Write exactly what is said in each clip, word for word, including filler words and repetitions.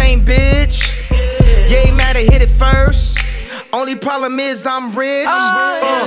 same bitch. You ain't mad at hit it first. Only problem is I'm rich. Uh.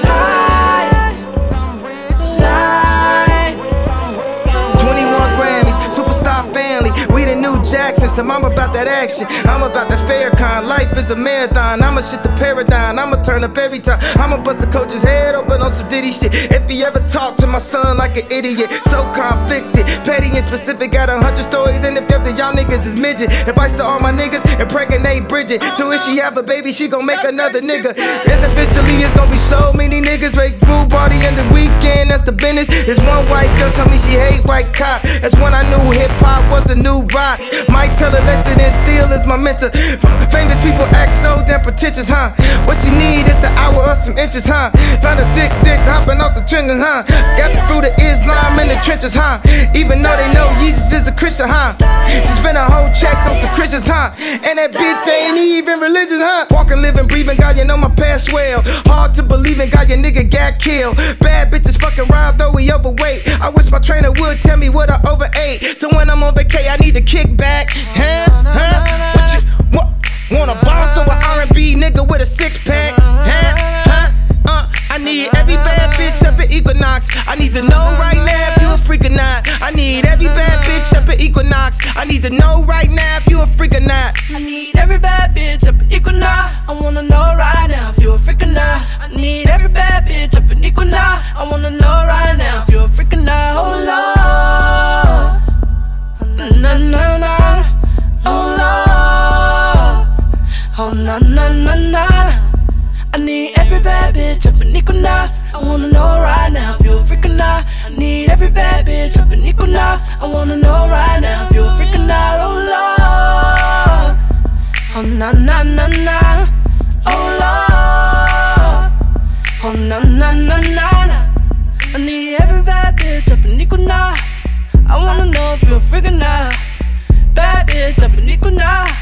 twenty-one Grammys, superstar family. We the new Jacksons, so I'm about that action. I'm about the fair kind. Life is a marathon. I'ma shit the paradigm. I'ma turn up every time. I'ma bust the coach's head open on some Diddy shit. If he ever talk to my son like an idiot, so conflicted, petty and specific. Got a hundred stories, and if after y'all niggas is midget, advice to all my niggas, impregnate Bridget. So if she have a baby, she gon' make another nigga. Eventually, it's gon' be so many niggas. Make Blue Party in the weekend, that's the business. This one white girl told me she hate white cop. That's when I knew hip hop was a new rock. Might tell a lesson and still is my mentor. Famous people act so damn pretentious, huh? What she need is an hour or some inches, huh? Found a big dick hopping off the trigger, huh? Got the fruit of Islam in the trenches, huh? Even though they know Jesus is a Christian, huh? She spent a whole check on some Christians, huh? And that bitch ain't even religious, huh? Walking, living, breathing, God, you know my past well. Hard to believe in, God, your nigga got killed. Bad bitches fucking rhyme, though we overweight. I wish my trainer would tell me what I overate. So when I'm on vacay, I need to kick back, huh? Huh? What you, what? Want a boss or an R and B nigga with a six pack, huh? Huh? Uh, I need every bad bitch up at Equinox. I need to know right now if you a freak or not. I need every bad bitch up at Equinox. I need to know right now if you a freak or not. I need every bad bitch up at Equinox. I wanna know right now if you a freak or not. I need every bad bitch up at Equinox. I wanna know right now if you a freak or not. Oh Lord, na na na, oh Lord, oh na na na na. I need every bad bitch up in Equinox. I wanna know right now if you a freak or not. I need every bad bitch up in Equinox. I wanna know right now if you a freak or not. Oh Lord, oh na na na na, oh Lord, oh na na na na. I need every bad bitch up in Equinox. I wanna know if you a freak or not. Bad bitch up in Equinox.